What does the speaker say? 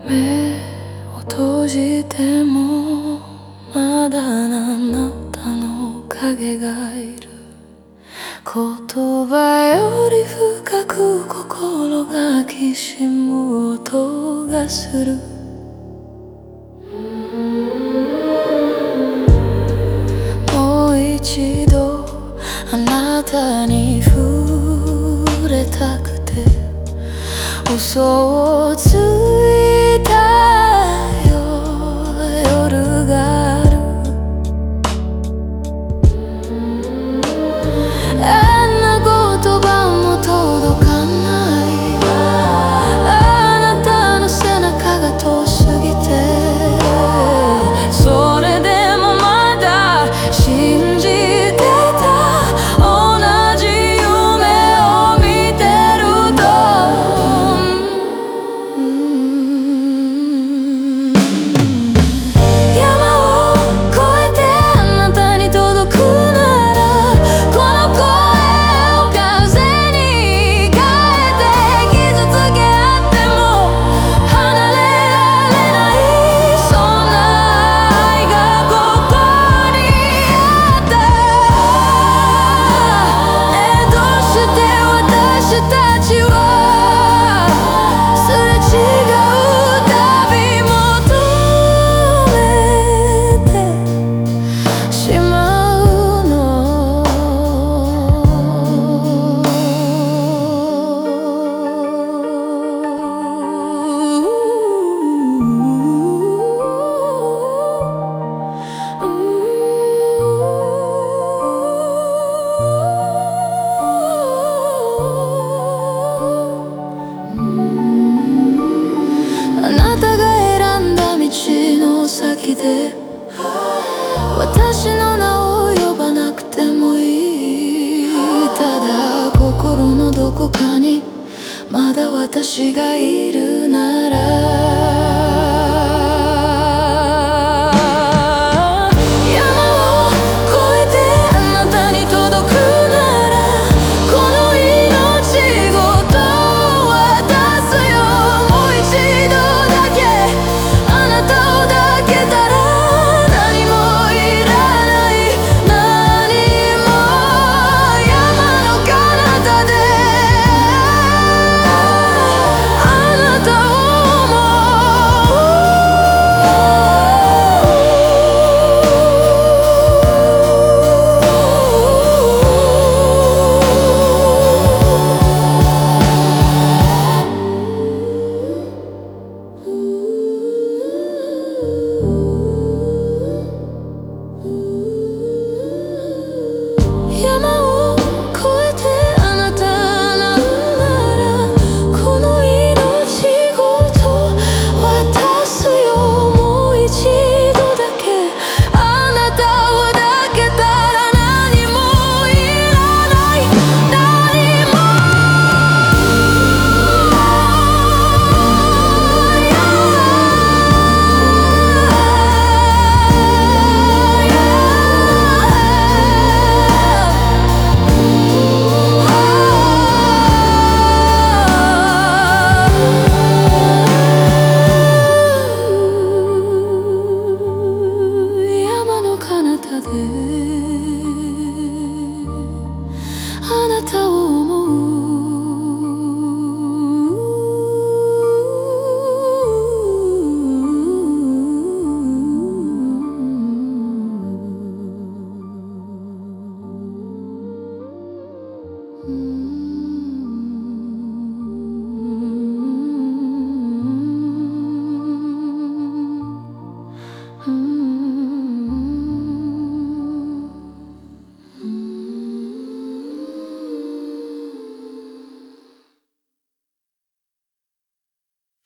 目を閉じてもまだあなたの影がいる。言葉より深く心がきしむ音がする。もう一度あなたに触れたくて嘘をついた夜がある。あんな言葉も届かない。あなたの背中が遠すぎて、それでもまだ信じてた。同じ夢を見てると山を越えてあなたに届くなら、この声を風に変えて傷つけ合っても離れられない。そんな愛がここにあった。どうして私たちはすれ違うたび求めてしまうの。あなたが選んだ道の先で私の名を呼ばなくてもいい。ただ心のどこかにまだ私がいるなら